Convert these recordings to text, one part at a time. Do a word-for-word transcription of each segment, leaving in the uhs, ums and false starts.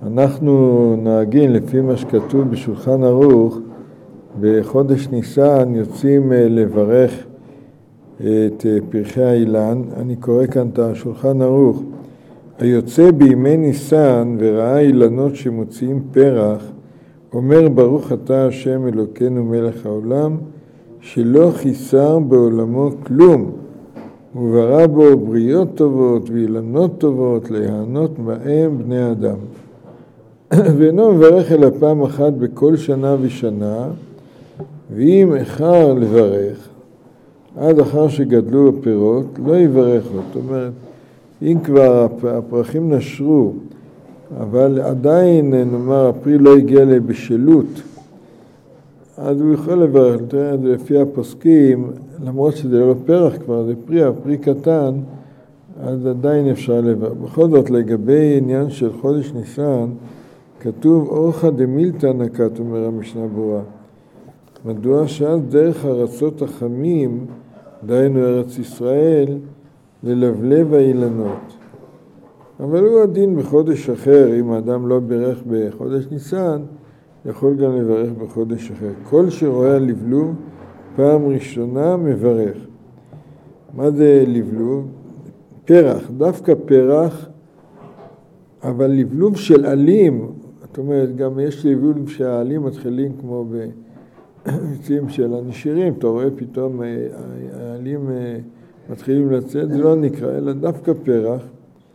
אנחנו נוהגים לפי מה שכתוב בשולחן ערוך, בחודש ניסן יוצאים לברך את פרחי האילן. אני קורא כאן את השולחן ערוך. היוצא בימי ניסן וראה אילנות שמוציאים פרח, אומר ברוך אתה השם אלוקינו מלך העולם, שלא חיסר בעולמו כלום, וברא בו בריות טובות ואילנות טובות להיענות בהם בני אדם. ואינו מברך אלא פעם אחת בכל שנה ושנה, ואם אחר לברך, עד אחר שגדלו הפירות, לא יברך לו. זאת אומרת, אם כבר הפרחים נשרו, אבל עדיין, נאמר, הפרי לא הגיע לבשלות, אז הוא יכול לברך. לפי הפוסקים, למרות שזה לא פרח כבר, זה פרי, הפרי קטן, אז עדיין אפשר לברך. בכל זאת, לגבי עניין של חודש ניסן, כתוב אורחא דמילתא נקט, אומר המשנה ברורה. מדוע שאז דרך ארצות החמים, דהיינו ארץ ישראל, ללבלב האילנות. אבל הוא הדין בחודש אחר, אם האדם לא בירך בחודש ניסן, יכול גם לברך בחודש אחר. כל שרואה לבלוב, פעם ראשונה מברך. מה זה לבלוב? פרח, דווקא פרח, אבל לבלוב של עלים, זאת אומרת, גם יש לבלוב שהעלים מתחילים כמו בביצים של הנשירים, אתה רואה פתאום העלים מתחילים לצאת, זה לא נקרא, אלא דווקא פרח.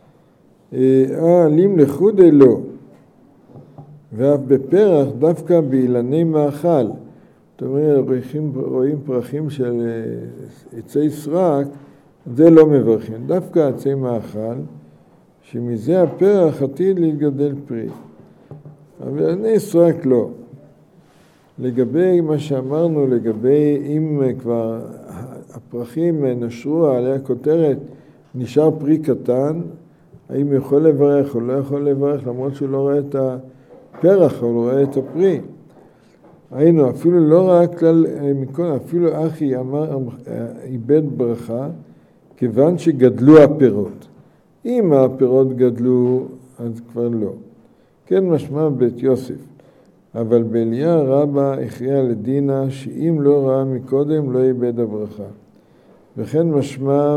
העלים לחוד אלו, ואף בפרח דווקא באילני מאכל. זאת אומרת, רואים, רואים פרחים של עצי סרק, זה לא מברכים. דווקא עצי מאכל, שמזה הפרח עתיד להתגדל פרי. אבל אילני סרק לא. לגבי מה שאמרנו, לגבי אם כבר הפרחים נשרו עליה הכותרת, נשאר פרי קטן, האם יכול לברך או לא יכול לברך, למרות שהוא לא רואה את הפרח, או לא רואה את הפרי. היינו, אפילו לא רק כלל, אפילו אחי אמר, איבד ברכה, כיוון שגדלו הפירות. אם הפירות גדלו, אז כבר לא. כן משמע בית יוסף. אבל באליה רבה הכריע לדינה, שאם לא ראה מקודם, לא איבד הברכה. וכן משמע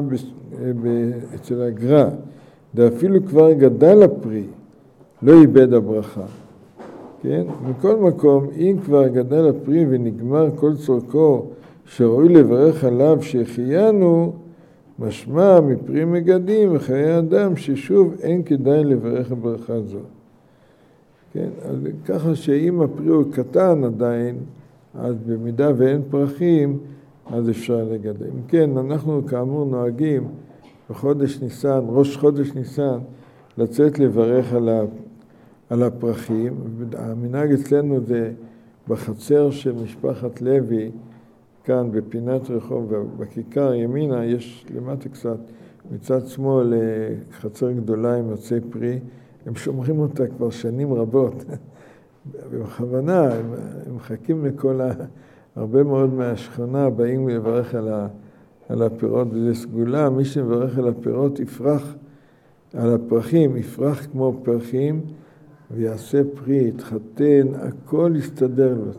אצל הגר"א, ואפילו כבר גדל הפרי, לא איבד הברכה. כן? מכל מקום, אם כבר גדל הפרי ונגמר כל צורכו, שראוי לברך עליו שהחיינו, משמע מפרי מגדים וחיי אדם, ששוב אין כדאי לברך הברכה זו. כן? אז ככה שאם הפרי הוא קטן עדיין, אז במידה ואין פרחים, אז אפשר לגדל. אם כן, אנחנו כאמור נוהגים בחודש ניסן, ראש חודש ניסן, לצאת לברך על, ה, על הפרחים. המנהג אצלנו זה בחצר של משפחת לוי, כאן בפינת רחוב, בכיכר ימינה, יש למטה קצת, מצד שמאל חצר גדולה עם עצי פרי, הם שומרים אותה כבר שנים רבות, ובכוונה הם, הם מחכים לכל ה... הרבה מאוד מהשכונה באים לברך על, ה, על הפירות, וזה סגולה, מי שמברך על הפירות יפרח, על הפרחים, יפרח כמו פרחים, ויעשה פרי, יתחתן, הכל יסתדר לו.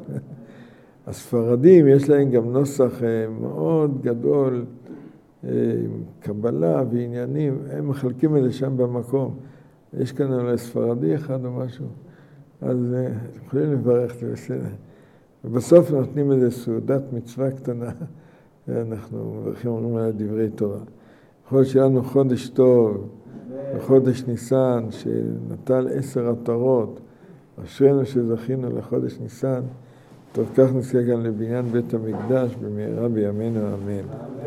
הספרדים יש להם גם נוסח מאוד גדול, קבלה ועניינים, הם מחלקים את זה שם במקום. יש כאן אולי ספרדי אחד או משהו, אז יכולים לברך, זה בסדר. ובסוף נותנים איזו סעודת מצווה קטנה, ואנחנו מברכים אומרים על דברי תורה. יכול שלנו חודש טוב, וחודש ניסן, שנטל עשר עטרות, אשרינו שזכינו לחודש ניסן, טוב כך נזכה גם לבניין בית המקדש, במהרה בימינו אמן.